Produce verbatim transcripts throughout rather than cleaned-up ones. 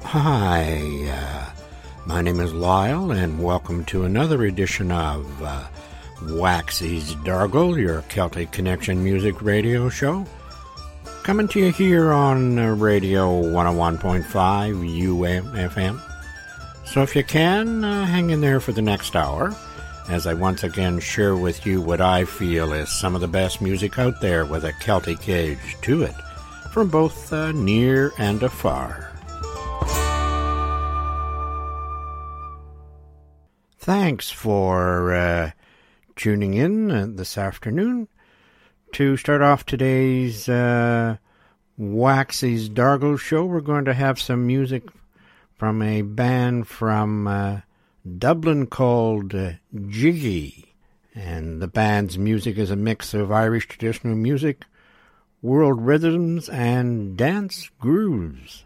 Hi, uh, my name is Lyle, and welcome to another edition of uh, Waxy's Dargle, your Celtic Connection music radio show. Coming to you here on uh, Radio one oh one point five U M F M. So if you can, uh, hang in there for the next hour, as I once again share with you what I feel is some of the best music out there with a Celtic edge to it, from both uh, near and afar. Thanks for uh, tuning in uh, this afternoon to start off today's uh, Waxy's Dargle show. We're going to have some music from a band from uh, Dublin called uh, Jiggy. And the band's music is a mix of Irish traditional music, world rhythms, and dance grooves.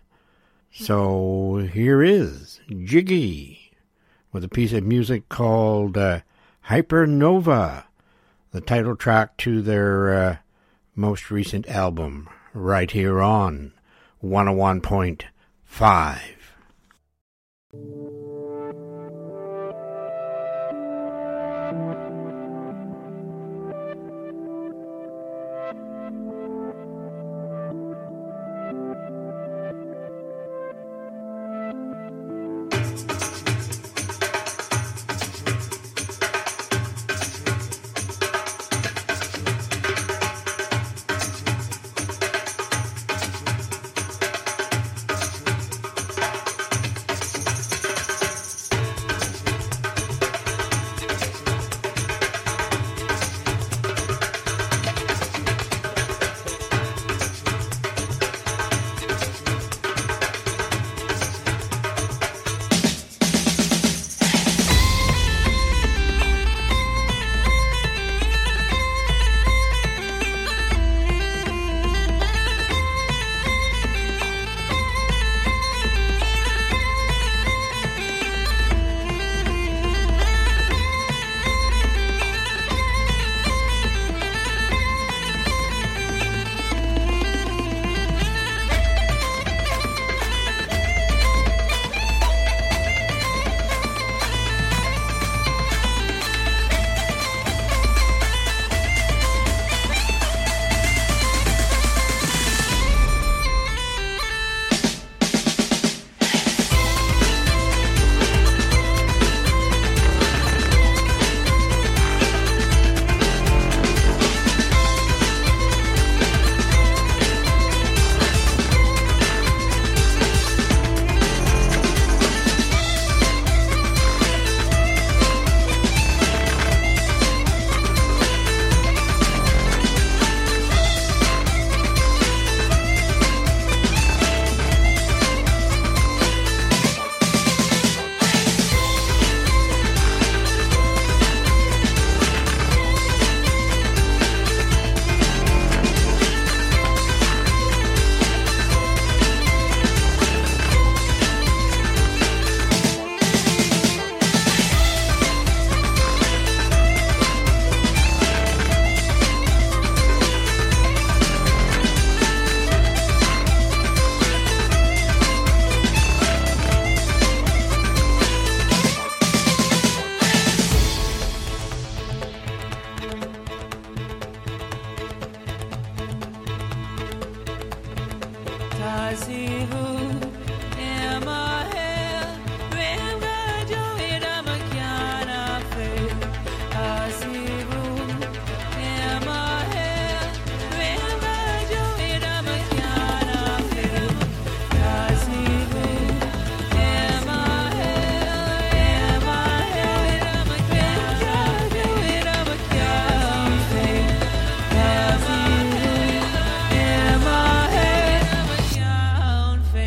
So here is Jiggy with a piece of music called uh, Hypernova, the title track to their uh, most recent album, right here on one oh one point five. Face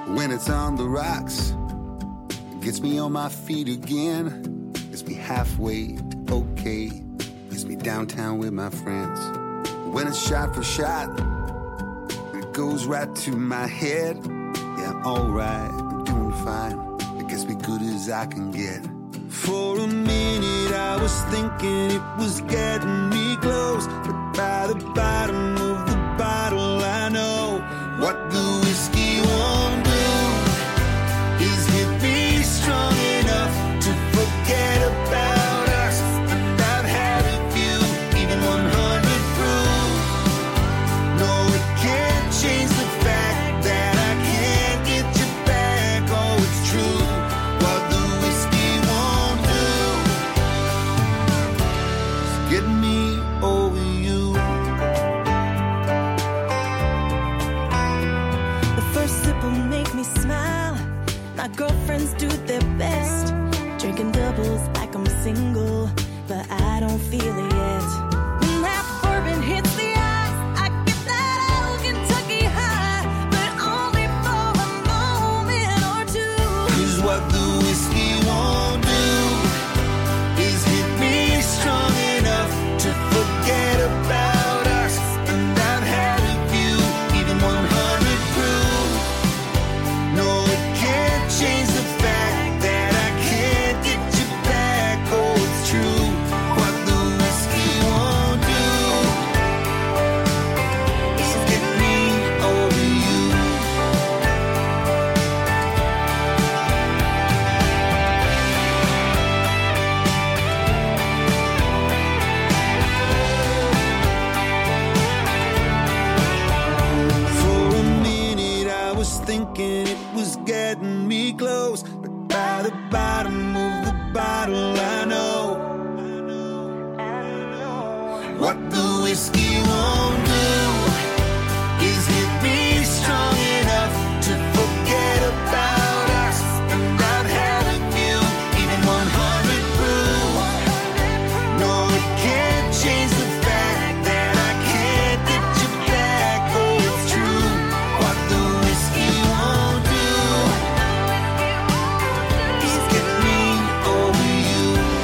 when it's on the rocks. It gets me on my feet again. Gets me halfway to okay. Gets me downtown with my friends. When it's shot for shot, it goes right to my head. Yeah, alright, I'm doing fine. It gets me good as I can get. For a minute I was thinking it was getting me close, but by the bottom of the bottle I know what the whiskey won't do is hit me strong enough to forget about us. And I've had a few, even one hundred proof. No, it can't change the fact that I can't get you back. Oh, it's true, what the whiskey won't do is get me over you. The first sip will make me smile. My girlfriends do their best, drinking doubles like I'm single, but I don't feel it yet. When that bourbon hits the eyes, I get that old Kentucky high, but only for a moment or two. 'Cause what the whiskey won't do is hit me strong enough to forget about us. And I've had a few, even one hundred proof. No, it can't change the fact that I can't get you back. Oh, it's true, what the whiskey won't do is get me over you. For a minute I was thinking it was getting me close, but by the bottom of the bottle I know what the whiskey won't do is hit me strong enough to forget about us. And I've had a few, even one hundred proof. No, it can't change the fact that I can't get you back. Oh, it's true, what the whiskey won't do is get me over you.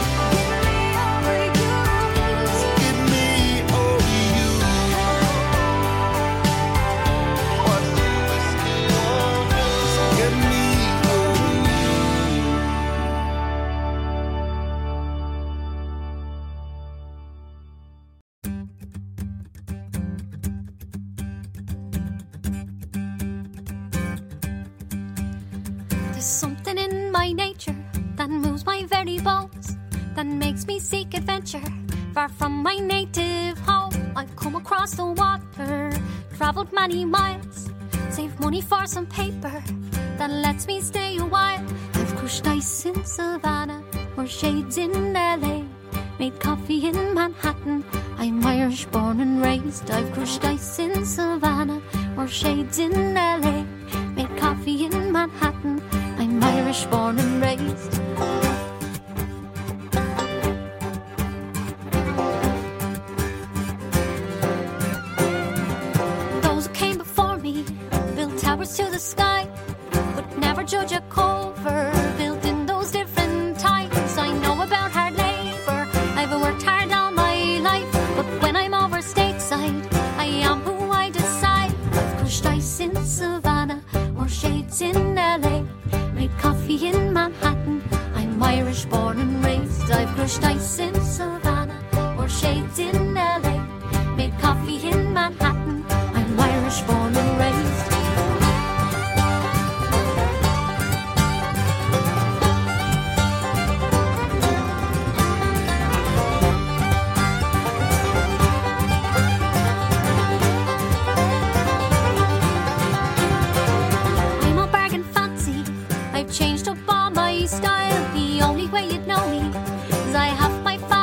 Get me over you. What the whiskey won't do is get me over you. There's something in my nature that moves my very bones, that makes me seek adventure far from my native home. I've come across the water, traveled many miles, saved money for some paper that lets me stay a while. I've crushed ice in Savannah or shades in L A, made coffee in Manhattan. I'm Irish born and raised. I've crushed ice in Savannah or shades in L A, made coffee in Manhattan. I'm Irish born and raised. Those who came before me built towers to the sky, but never judge a cover built in those different times. I know about hard labor, I've worked hard all my life, but when I'm over stateside, I am who I decide. I've crushed ice in Savannah or shades in L A, made coffee in Manhattan. I'm Irish born and raised. I've crushed ice in Savannah or shades in L A, made coffee in Manhattan. I'm Irish born and raised. I'm a bargain fancy, I've changed up all my style. The only way you'd know me is I have my father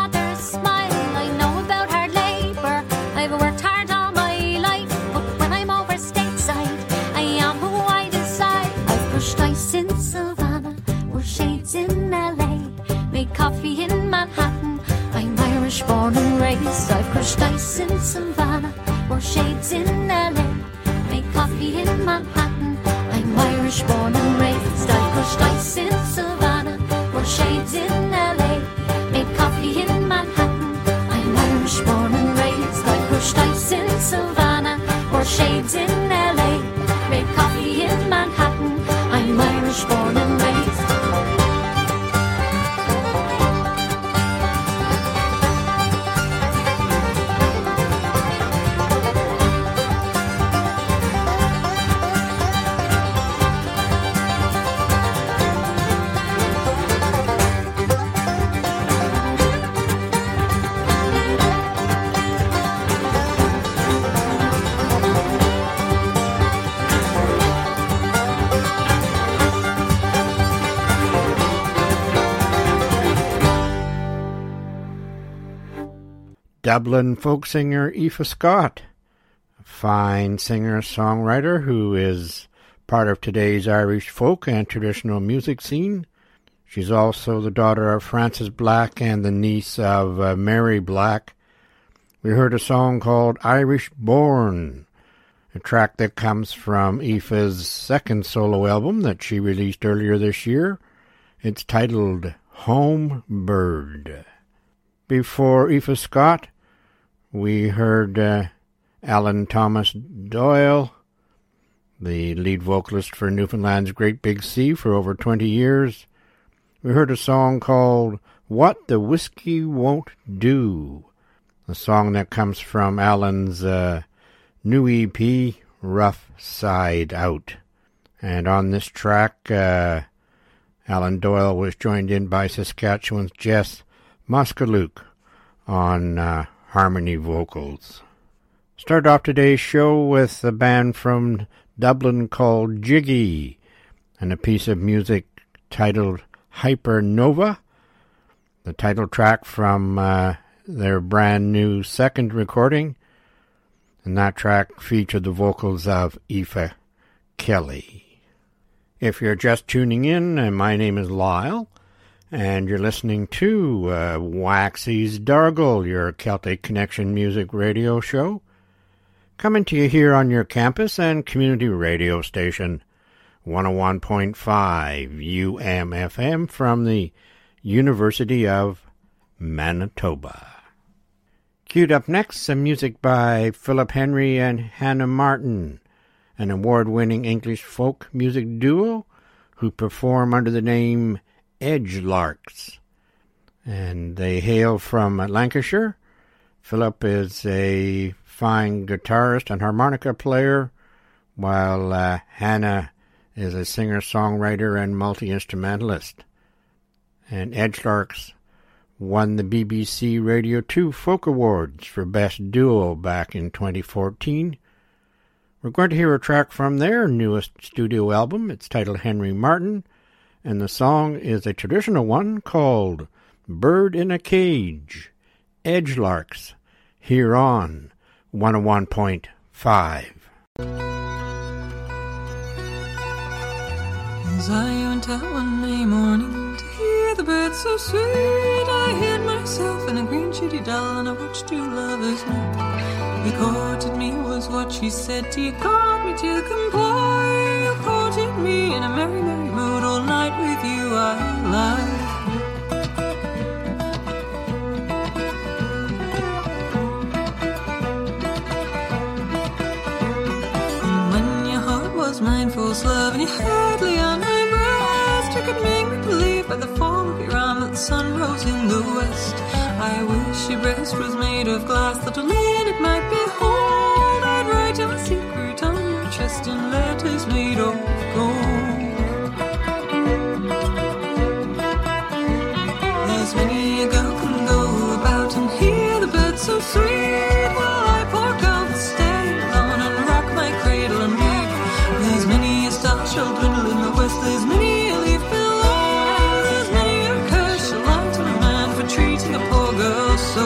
Irish born and raised. I crushed ice in Savannah, wore shades in L A, made coffee in Manhattan. I'm Irish born and raised. I crushed ice in Savannah, wore shades in L A, made coffee in Manhattan. I'm Irish born and raised. Dublin folk singer Aoife Scott, a fine singer-songwriter who is part of today's Irish folk and traditional music scene. She's also the daughter of Frances Black and the niece of uh, Mary Black. We heard a song called Irish Born, a track that comes from Aoife's second solo album that she released earlier this year. It's titled Home Bird. Before Aoife Scott, we heard uh, Alan Thomas Doyle, the lead vocalist for Newfoundland's Great Big Sea for over twenty years. We heard a song called What the Whiskey Won't Do, a song that comes from Alan's uh, new E P, Rough Side Out. And on this track, uh, Alan Doyle was joined in by Saskatchewan's Jess Moskaluke on uh, harmony vocals. Start off today's show with a band from Dublin called Jiggy and a piece of music titled Hypernova, the title track from uh, their brand new second recording, and that track featured the vocals of Aoife Kelly. If you're just tuning in, uh, my name is Lyle, and you're listening to uh, Waxy's Dargle, your Celtic Connection music radio show, coming to you here on your campus and community radio station, one oh one point five U M F M from the University of Manitoba. Queued up next, some music by Philip Henry and Hannah Martin, an award-winning English folk music duo who perform under the name Edgelarks, and they hail from Lancashire. Philip is a fine guitarist and harmonica player, while uh, Hannah is a singer-songwriter and multi-instrumentalist. And Edgelarks won the B B C Radio two Folk Awards for Best Duo back in twenty fourteen. We're going to hear a track from their newest studio album. It's titled Henry Martin, and the song is a traditional one called Bird in a Cage. Edgelarks, here on one oh one point five. As I went out one May morning to hear the birds so sweet, I hid myself in a green shady dell and I watched two lovers meet. You courted me was what she said to you, caught me to comply. You courted me in a merry, merry mood, all night with you I lie. Mine false love, and you hardly on my breast. You could make me believe by the form of your arm that the sun rose in the west. I wish your breast was made of glass, that a lid it might behold. I'd write you a secret on your chest in letters made of gold. There's many a girl can go about and hear the birds so sweet, while I pour out the stays on and rock my cradle and weep. There's many a star shall dwindle in the west. There's many a leaf below. There's many a curse shall light on a man for treating a poor girl so.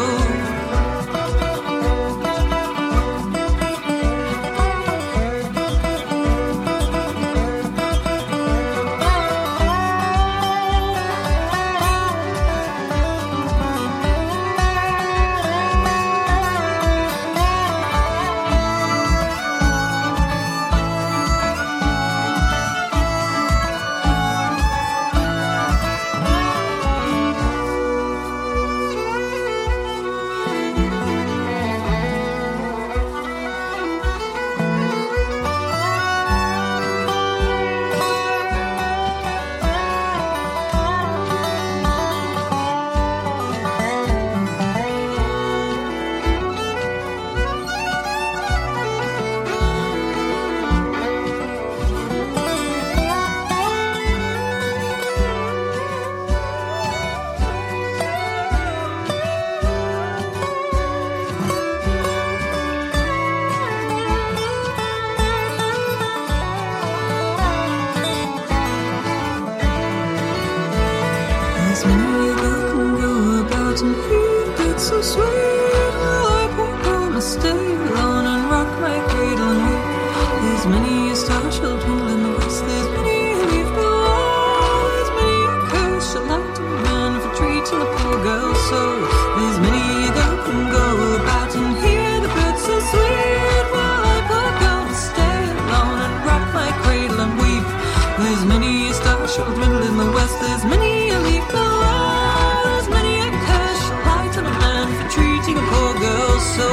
sweet. Well, I poor girl must stay alone and rock my cradle and weep. There's many a star shall twinkle in the west. There's many a leaf below. There's many a curse shall light a man for treating a poor girl so. There's many a girl can go about and hear the birds so sweet. Well, I poor girl must stay alone and rock my cradle and weep. There's many a star shall dwindle in the west. There's many a leaf below. There's many a curse shall light on a man for treating a poor girl so.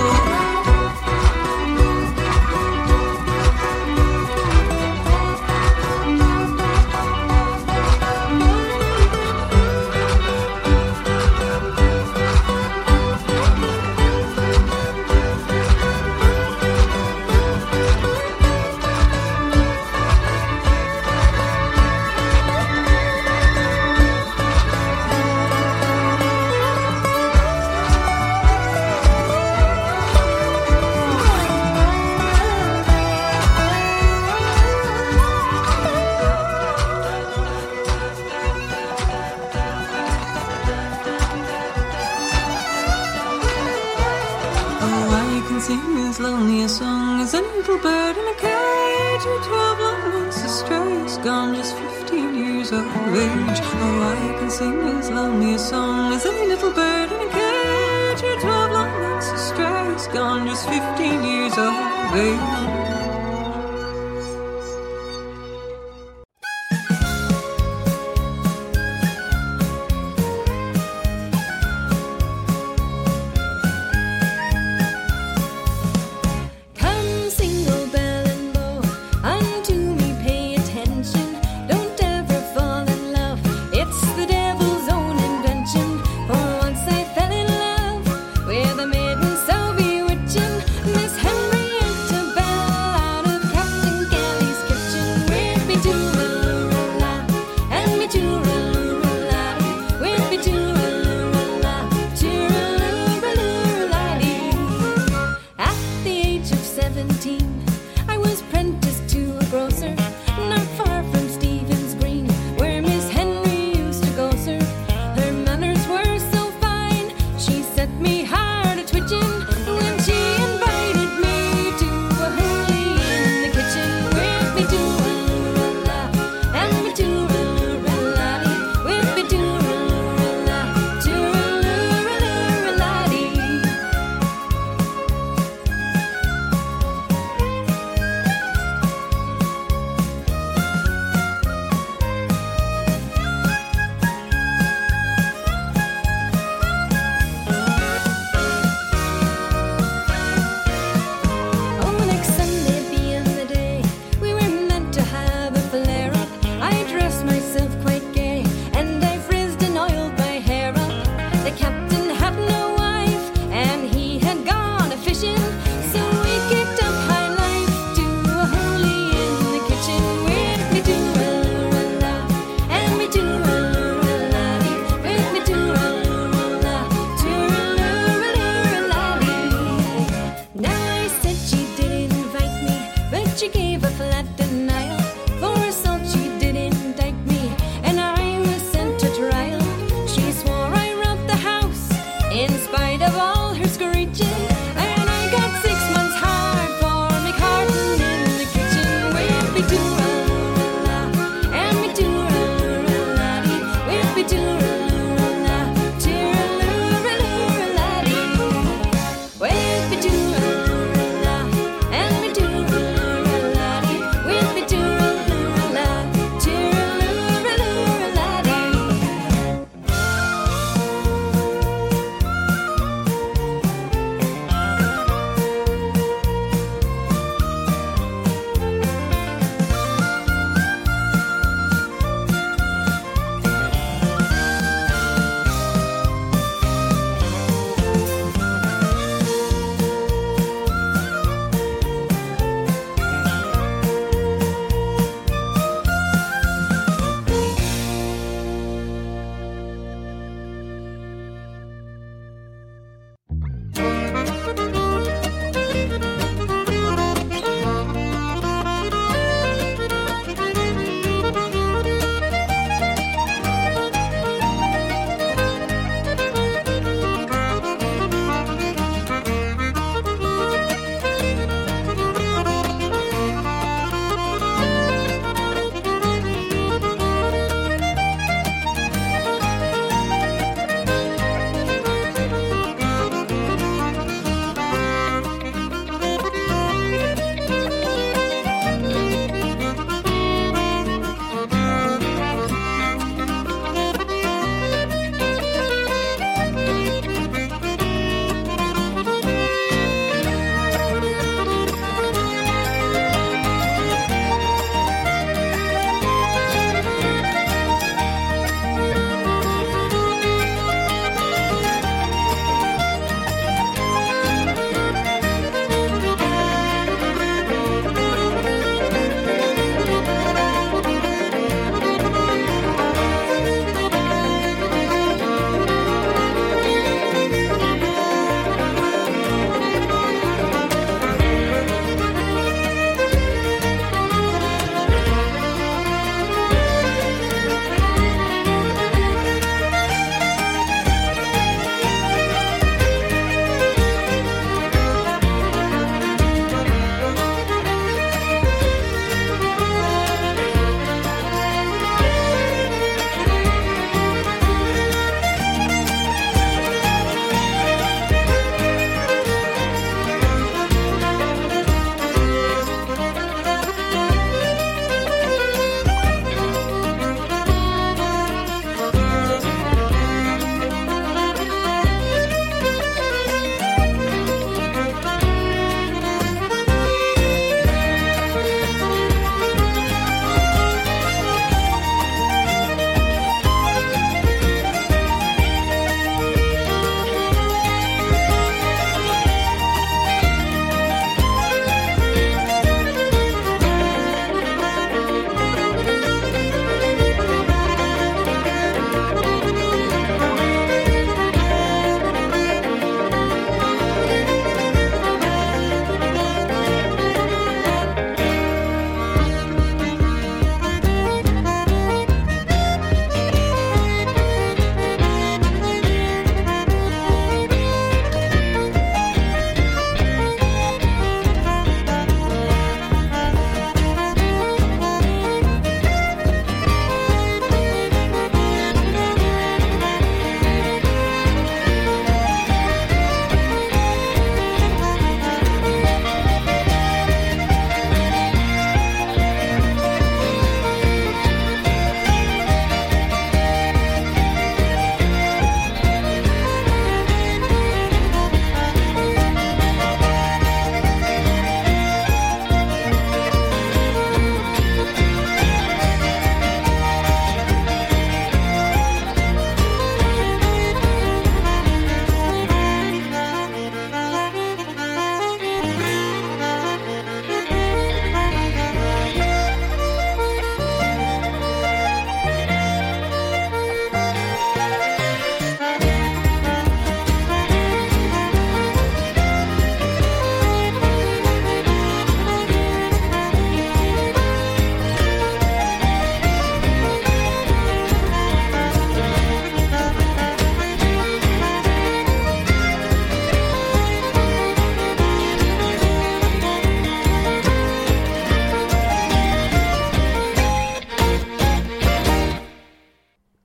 Sing as lonely a song as any little bird in a cage. At twelve long months astray, it's gone just fifteen years of age. Oh, I can sing as lonely a song as any little bird in a cage. At twelve long months astray, it's gone just fifteen years of age. With a maiden so bewitching, Miss Henrietta Bell.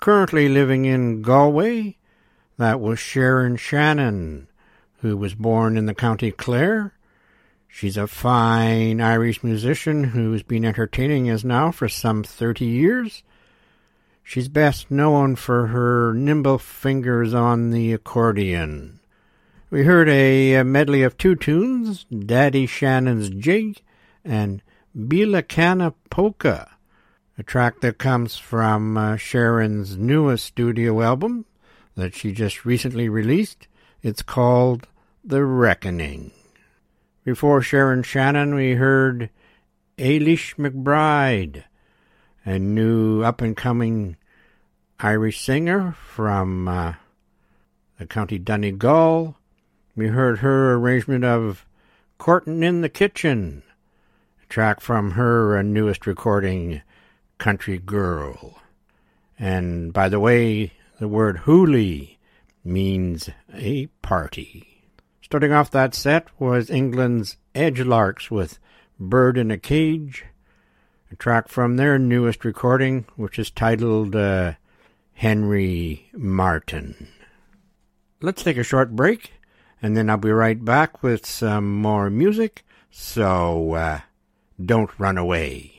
currently living in Galway. That was Sharon Shannon, who was born in the County Clare. She's a fine Irish musician who's been entertaining us now for some thirty years. She's best known for her nimble fingers on the accordion. We heard a medley of two tunes, Daddy Shannon's Jig and Bila Canna Polka, a track that comes from uh, Sharon's newest studio album that she just recently released. It's called The Reckoning. Before Sharon Shannon, we heard Eilish McBride, a new up-and-coming Irish singer from uh, the County Donegal. We heard her arrangement of Courtin' in the Kitchen, a track from her uh, newest recording, Country Girl. And by the way, the word hoolie means a party. Starting off that set was England's Edgelarks with Bird in a Cage, a track from their newest recording, which is titled uh, Henry Martin. Let's take a short break, and then I'll be right back with some more music, so uh, don't run away.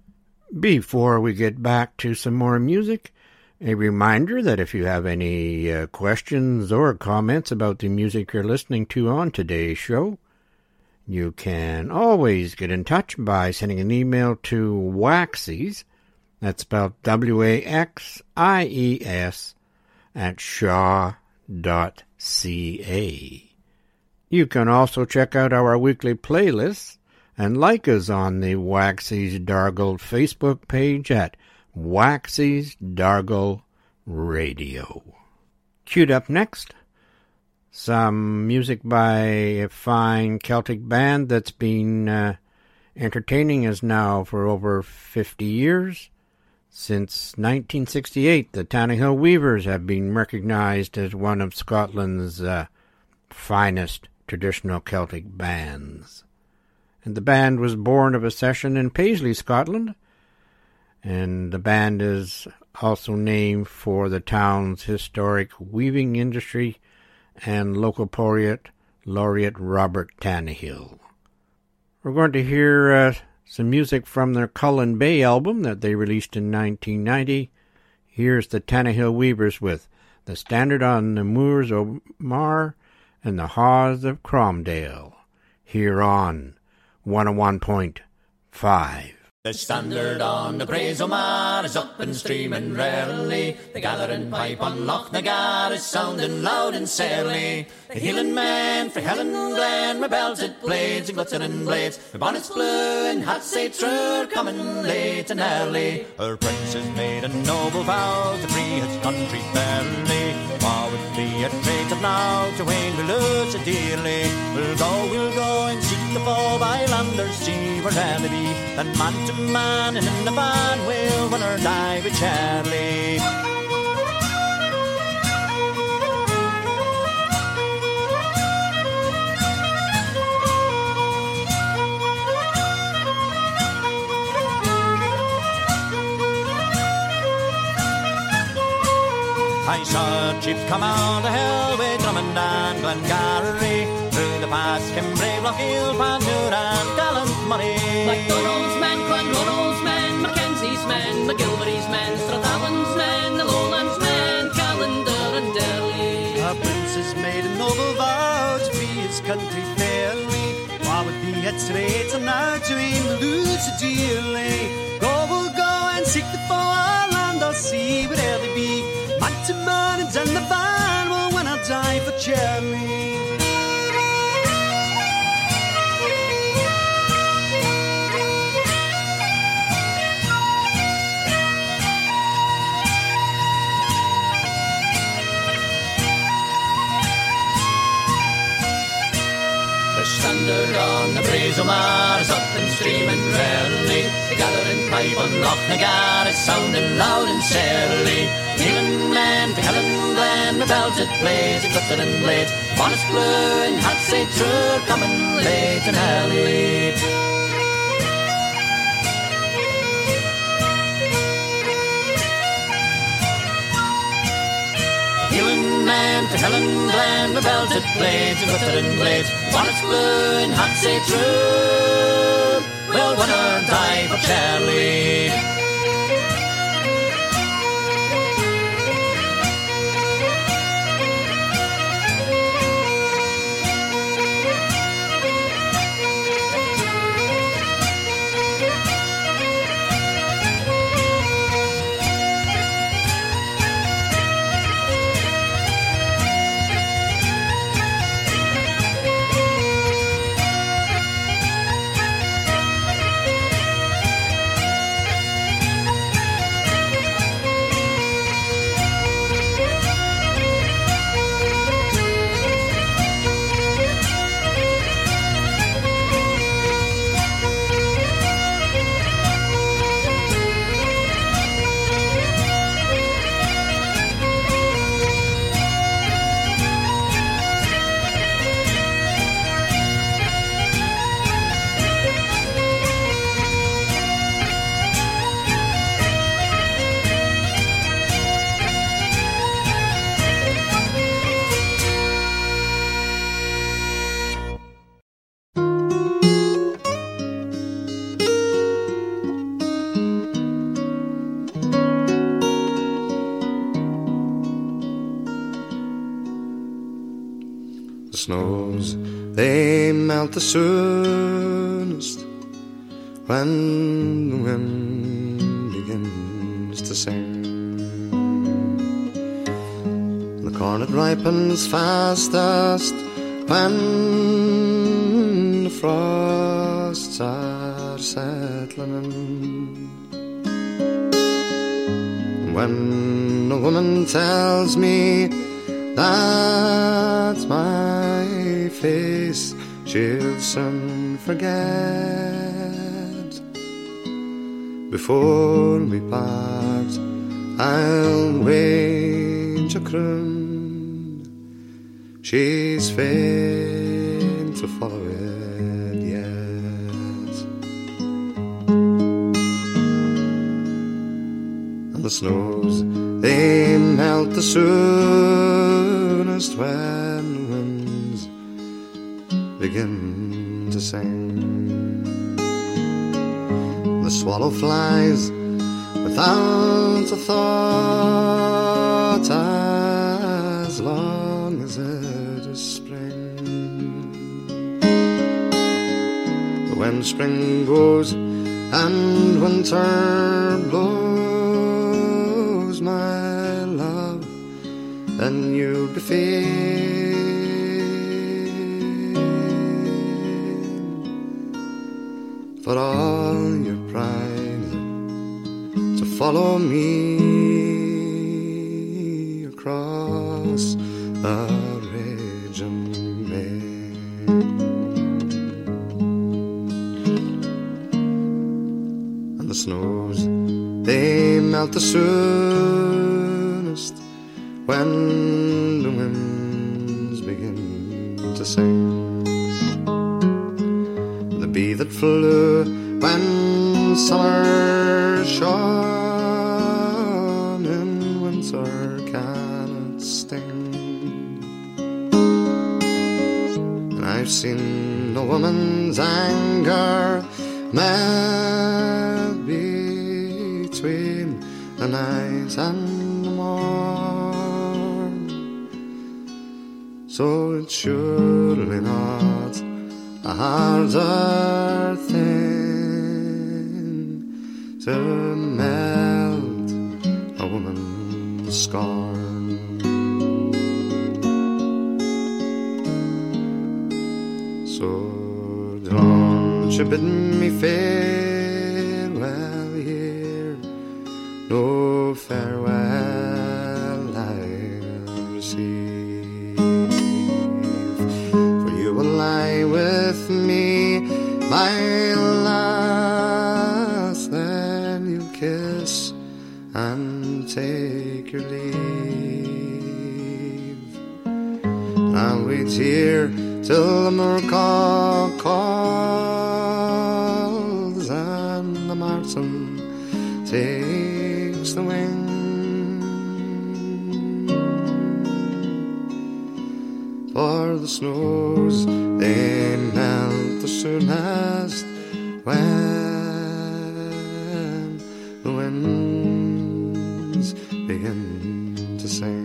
Before we get back to some more music, a reminder that if you have any uh, questions or comments about the music you're listening to on today's show, you can always get in touch by sending an email to Waxies, that's spelled W A X I E S, at shaw dot C A. You can also check out our weekly playlists and like us on the Waxies Dargle Facebook page at Waxies Dargle Radio. Queued up next, some music by a fine Celtic band that's been uh, entertaining us now for over fifty years. Since nineteen sixty-eight, the Tannahill Weavers have been recognized as one of Scotland's uh, finest traditional Celtic bands. And the band was born of a session in Paisley, Scotland, and the band is also named for the town's historic weaving industry and local poet laureate Robert Tannahill. We're going to hear uh, some music from their Cullen Bay album that they released in nineteen ninety. Here's the Tannahill Weavers with The Standard on the Moors o' Mar and the Haws of Cromdale, here on one oh one point five. The standard on the Braes o' Mar is up and streaming rarely. The gathering pipe on Loch Nagar is sounding loud and surly. The heeling men for Helen Glen, with belted blades and glittering blades, with bonnets blue and hats say true, coming late and early. Her prince has made a noble vow to free his country fairly. What would be a traitor now to Wayne we lose it dearly? We'll go, we'll go and seek the foe by land or sea, wherever they be. Then man to man and in the van we'll win or die with Charlie. I saw a chief come out of hell with Drummond and Glengarry. Through the pass came brave Lochiel, Panmure and Gallant-Murray. MacDonald's men, Clonronald's men, Mackenzie's men, McGilvery's men, Strathallan's men, the Lowlands men, Callander and Derry. Our prince has made a noble vow to free his country fairly. What would be a traitor now to him lose it dearly? Go, we'll go and seek the foe, our land or sea, wherever they be. Man to man and in the van, well, when I die for Charlie. The standard on the Braes o' Mar is up and streaming rarely. The gathering pipe on Loch Nagar is sounding loud and surly. Heeling men for Helen Glen, with belted blades and glittering blades, bonnets blue and hats say true, coming late and early. for Helen Glen, with belted blades and glittering blades, bonnets blue and hats say true. We'll win or die for Charlie. Snows, they melt the soonest when the wind begins to sing. The corn it ripens fastest when the frosts are settling in. When a woman tells me that's my face she'll soon forget, before we part I'll wage a croon. She's fain to follow it yet. And the snows, they melt the soonest when the winds begin to sing. The swallow flies without a thought as long as it is spring. But when spring goes and winter blows, my love, then you'll be fain for all your pride to follow me across the raging main. And the snows, they melt the soonest when the winds begin to sing. The bee that flew when summer shone in winter cannot sting. And I've seen a woman's anger melt between the night and the morn. So it's surely not a harder thing to melt a woman's scorn. So don't you bid me farewell here, no farewell I'll receive, for you will lie with me, my lass, then you'll kiss and take your leave. I'll wait here till the moorcock calls and the martin takes the wing. the snows, they melt the soonest when the winds begin to sing.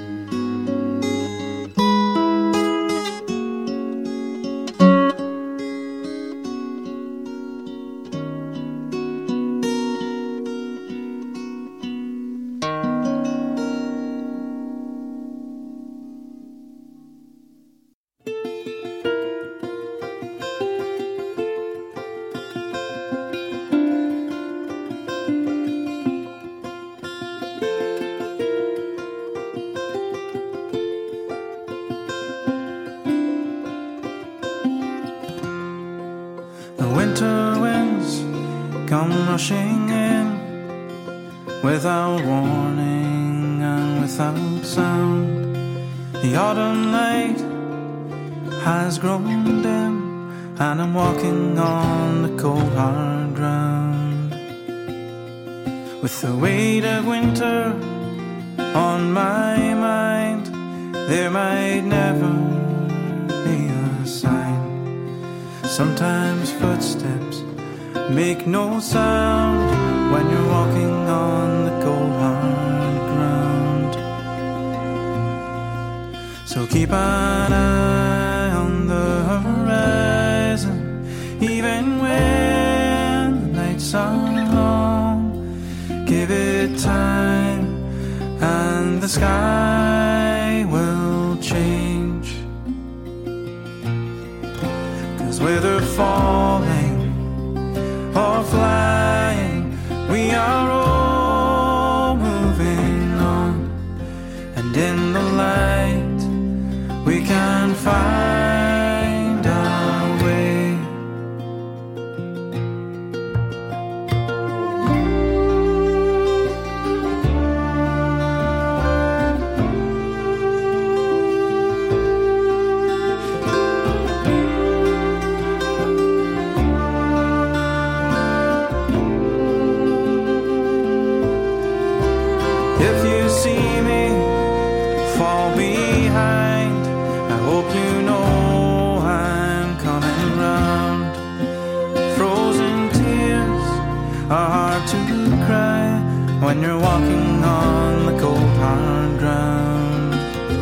Rushing in without warning and without sound. The autumn light has grown dim, and I'm walking on the cold hard ground. With the weight of winter on my mind, there might never be a sign. Sometimes footsteps make no sound when you're walking on the cold hard ground. So keep an eye on the horizon, even when the nights are long. Give it time and the sky will change. 'Cause whether falling or flying, we are all moving on, and in the light we can find our way. When you're walking on the cold hard ground,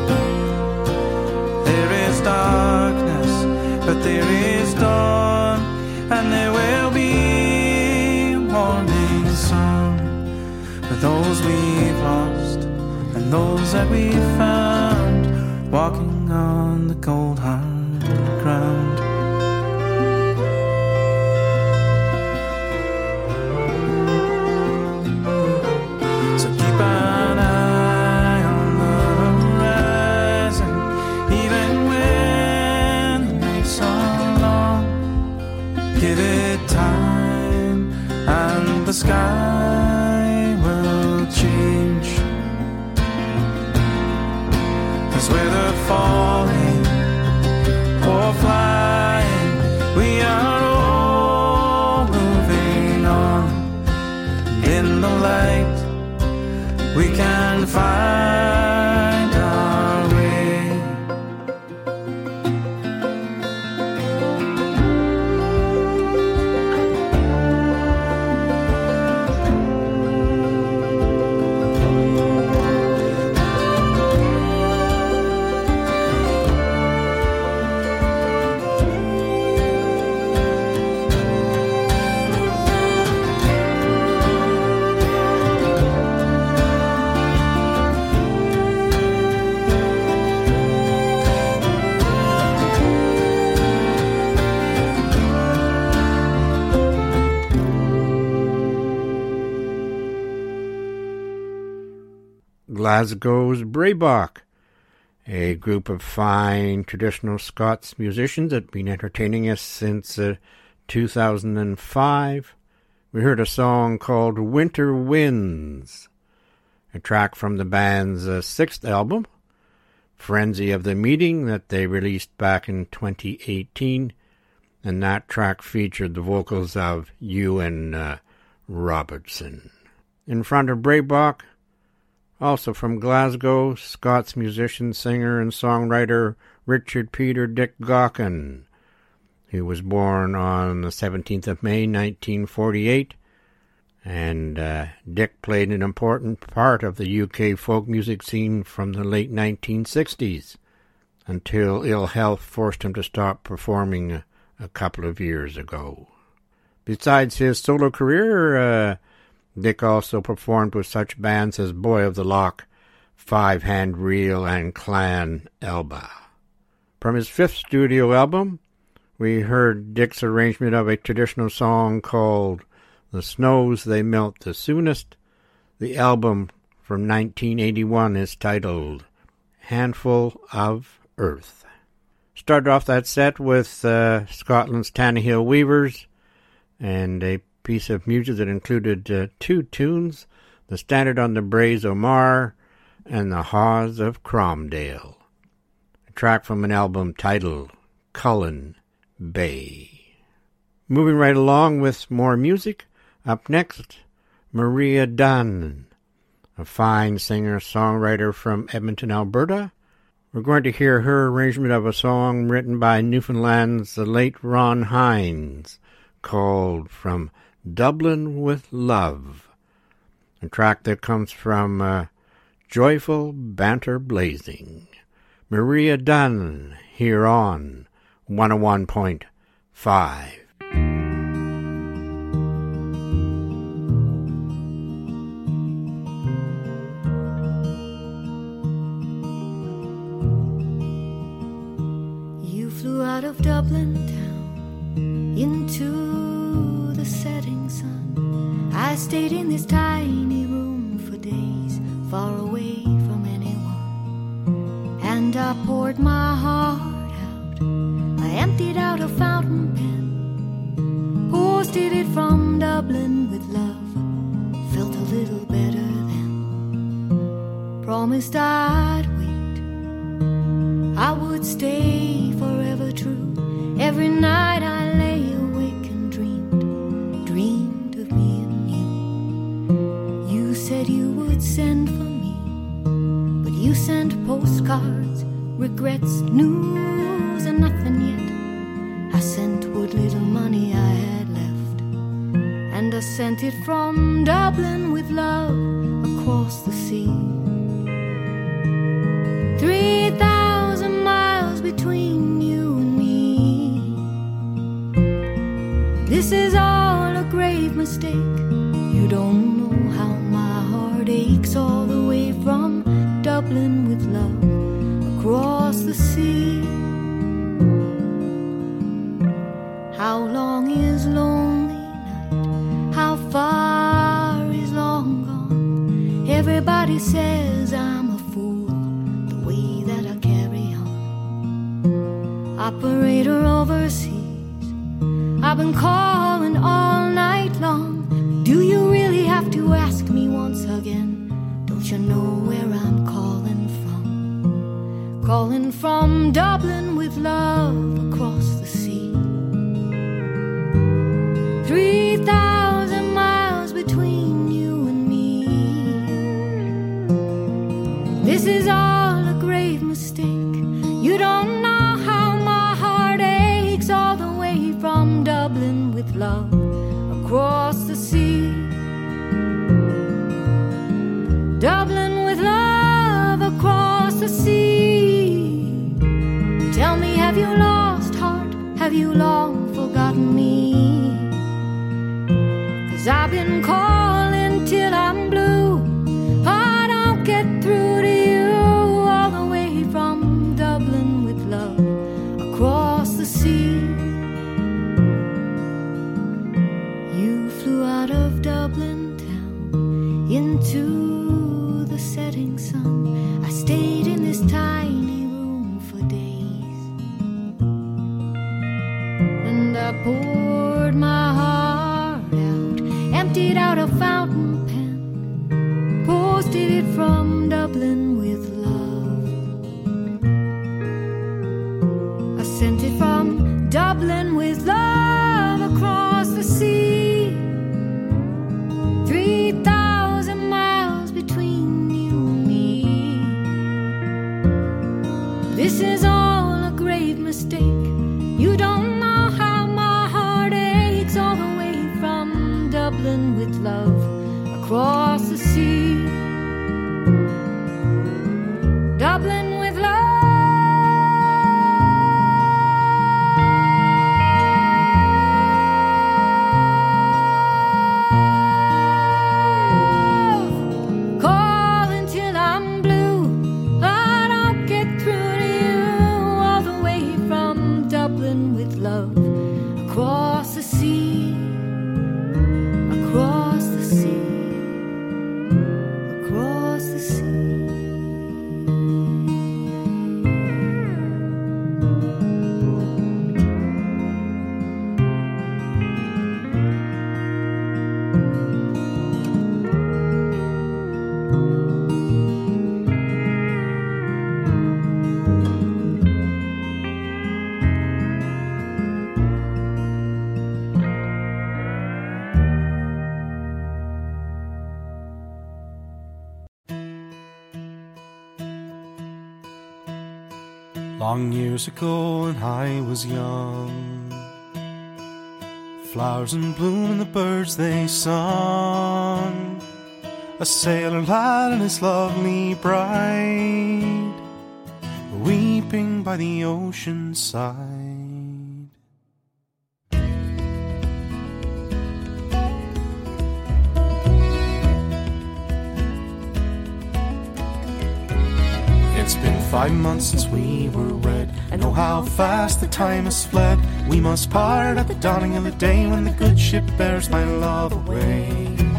there is darkness, but there is dawn, and there will be a morning song for those we've lost and those that we've found, walking on the cold hard ground. The sky will change, 'cause whether falling or flying, we are all moving on, and in the light we can find our way. Glasgow's Braebok, a group of fine traditional Scots musicians that have been entertaining us since uh, two thousand five. We heard a song called Winter Winds, a track from the band's uh, sixth album, Frenzy of the Meeting, that they released back in twenty eighteen, and that track featured the vocals of Ewan uh, Robertson. In front of Braebok, Also from Glasgow, Scots musician, singer, and songwriter Richard Peter Dick Gaughan. He was born on the seventeenth of May, nineteen forty-eight, and uh, Dick played an important part of the U K folk music scene from the late nineteen sixties until ill health forced him to stop performing a, a couple of years ago. Besides his solo career, uh, Dick also performed with such bands as Boy of the Loch, Five Hand Reel, and Clan Elba. From his fifth studio album, we heard Dick's arrangement of a traditional song called The Snows They Melt the Soonest. The album from nineteen eighty-one is titled Handful of Earth. Started off that set with uh, Scotland's Tannahill Weavers and a piece of music that included uh, two tunes, The Standard on the Braes o' Mar and The Hawes of Cromdale. A track from an album titled Cullen Bay. Moving right along with more music, up next, Maria Dunn, a fine singer-songwriter from Edmonton, Alberta. We're going to hear her arrangement of a song written by Newfoundland's the late Ron Hines, called From Dublin with Love, a track that comes from uh, Joyful Banter Blazing. Maria Dunn, here on one oh one point five. You flew out of Dublin town into the setting sun. I stayed in this tiny room for days, far away from anyone, and I poured my heart. I emptied out a fountain pen, posted it from Dublin with love, felt a little better then. Promised I'd wait, I would stay forever true. Every night I lay awake and dreamed, dreamed of me and you. You said you would send for me, but you sent postcards, regrets, news, and nothing yet. I sent what little money I had left, and I sent it from Dublin with love across the sea. Three thousand miles between you and me. This is all a grave mistake. You don't know how my heart aches all the way from Dublin with love across the sea. How long is lonely night? How far is long gone? Everybody says I'm a fool, the way that I carry on. Operator overseas, I've been calling all night long. Do you really have to ask me once again? Don't you know where I'm calling from? Calling from Dublin with love across the sea. Three thousand miles between you and me. This is all a grave mistake. You don't know how my heart aches all the way from Dublin with love across the sea. Dublin with love across the sea. Tell me, have you lost heart? Have you long forgotten me? 'Cause I've been calling till I'm blue. I don't get through to you all the way from Dublin with love across the sea. You flew out of Dublin town into the setting sun. I stayed in this tiny room for days, and I poured my heart out, emptied out a fountain pen, posted it from Dublin with love. I sent it from Dublin with love across the sea. Three thousand miles between you the sea. Dublin with love. Calling till I'm blue. I don't get through to you all the way from Dublin with love. Across the sea. Across the sea. Across the sea. Long years ago when I was young, flowers in bloom and the birds they sung, a sailor lad and his lovely bride, weeping by the ocean side. It's been five months since we were wed. I know how fast the time has fled. We must part at the dawning of the day, when the good ship bears my love away.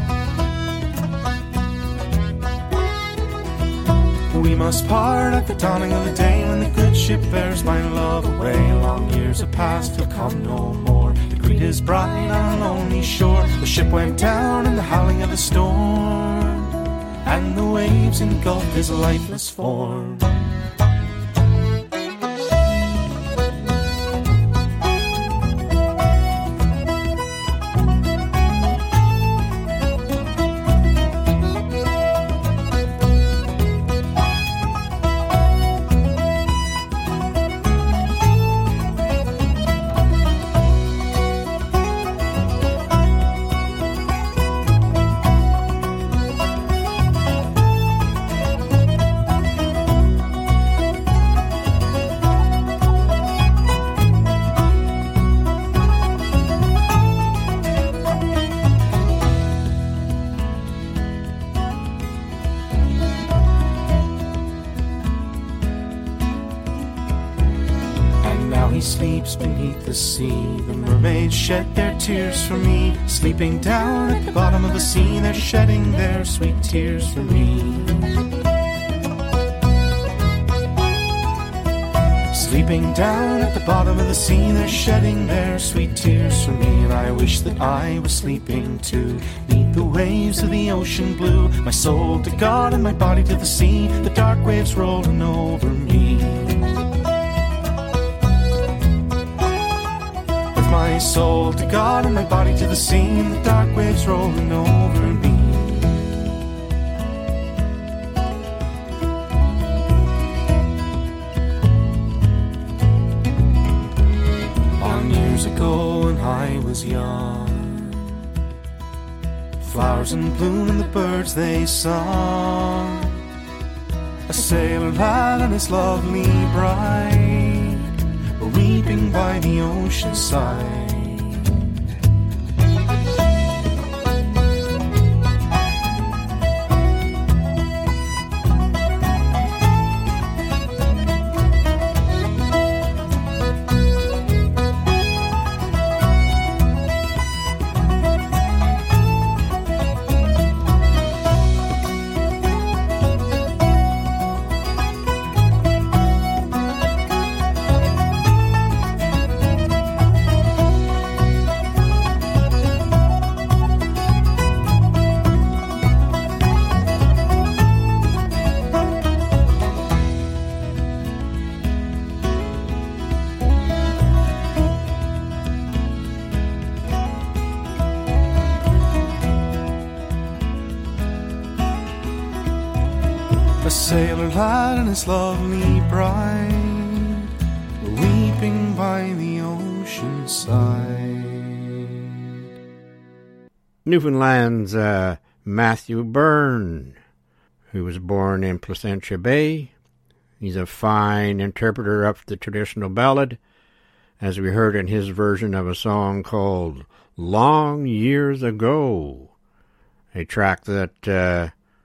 We must part at the dawning of the day, when the good ship bears my love away. Long years have passed, he'll come no more to greet his bride on a lonely shore. The ship went down in the howling of the storm, and the waves engulfed his lifeless form. Sleeps beneath the sea. The mermaids shed their tears for me. Sleeping down at the bottom of the sea, they're shedding their sweet tears for me. Sleeping down at the bottom of the sea, they're shedding their sweet tears for me. And I wish that I was sleeping too, beneath the waves of the ocean blue. My soul to God and my body to the sea, the dark waves rolling over me. My soul to God and my body to the sea, and the dark waves rolling over me. Long years ago when I was young, flowers in bloom and the birds they sung, a sailor lad and his lovely bride were weeping by the ocean side. Sailor lad and his lovely bride were weeping by the ocean side. Newfoundland's uh, Matthew Byrne, who was born in Placentia Bay. He's a fine interpreter of the traditional ballad, as we heard in his version of a song called Long Years Ago, a track that uh,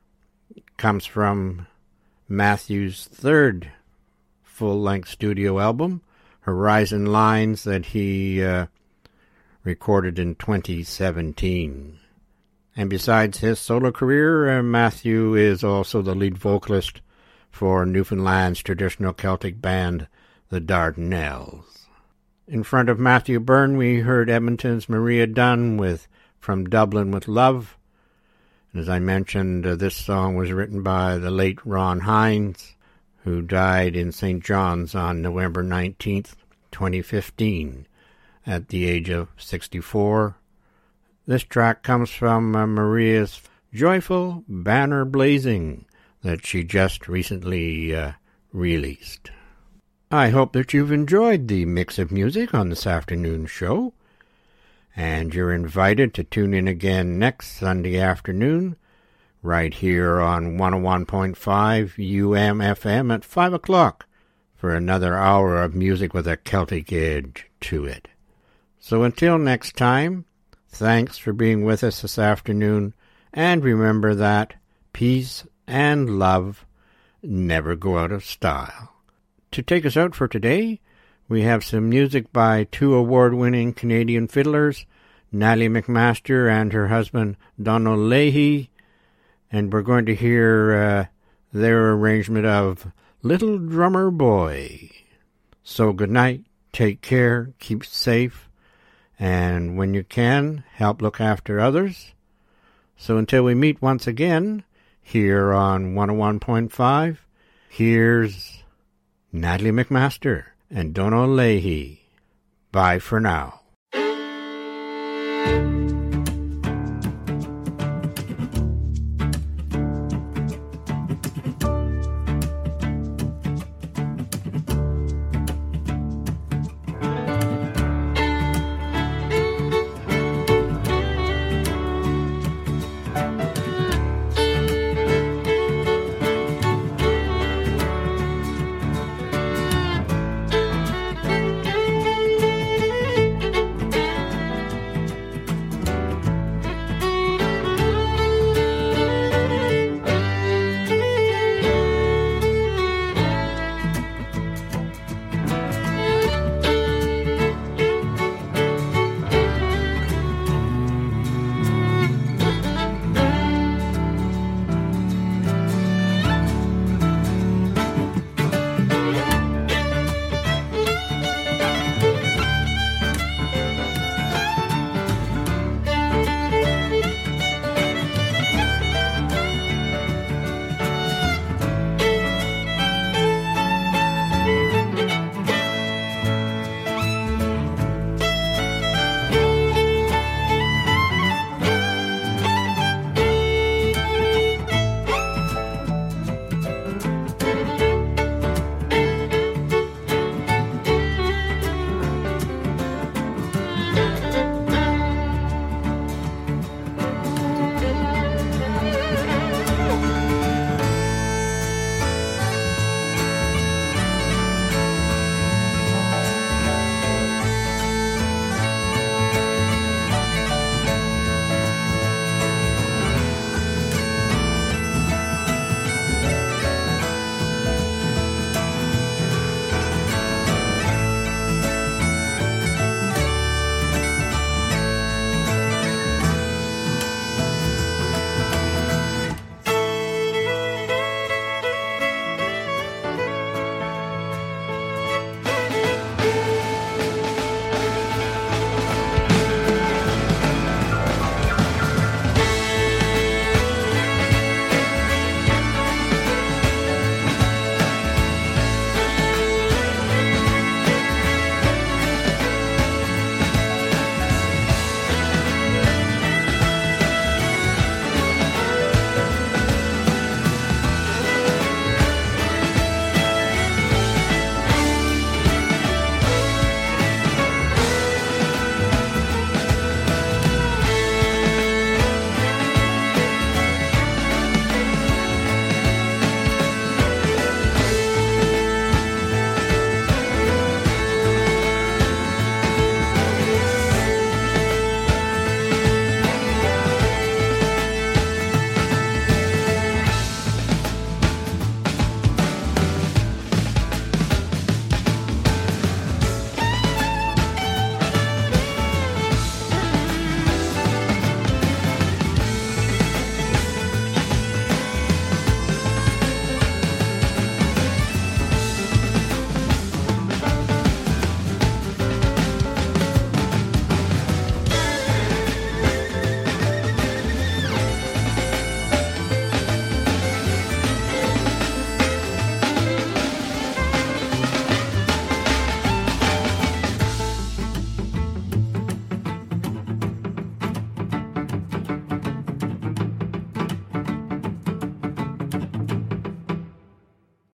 comes from Matthew's third full-length studio album, Horizon Lines, that he uh, recorded in twenty seventeen. And besides his solo career, uh, Matthew is also the lead vocalist for Newfoundland's traditional Celtic band, the Dardanelles. In front of Matthew Byrne, we heard Edmonton's Maria Dunn with From Dublin with Love. And as I mentioned, uh, this song was written by the late Ron Hines, who died in Saint John's on November nineteenth, twenty fifteen, at the age of sixty-four. This track comes from uh, Maria's Joyful Banner Blazing that she just recently uh, released. I hope that you've enjoyed the mix of music on this afternoon's show, and you're invited to tune in again next Sunday afternoon, right here on one oh one point five U M F M at five o'clock for another hour of music with a Celtic edge to it. So until next time, thanks for being with us this afternoon, and remember that peace and love never go out of style. To take us out for today, we have some music by two award-winning Canadian fiddlers, Natalie McMaster and her husband Donald Leahy, and we're going to hear uh, their arrangement of Little Drummer Boy. So good night, take care, keep safe, and when you can, help look after others. So until we meet once again, here on one oh one point five, here's Natalie McMaster and Donald Leahy. Bye for now.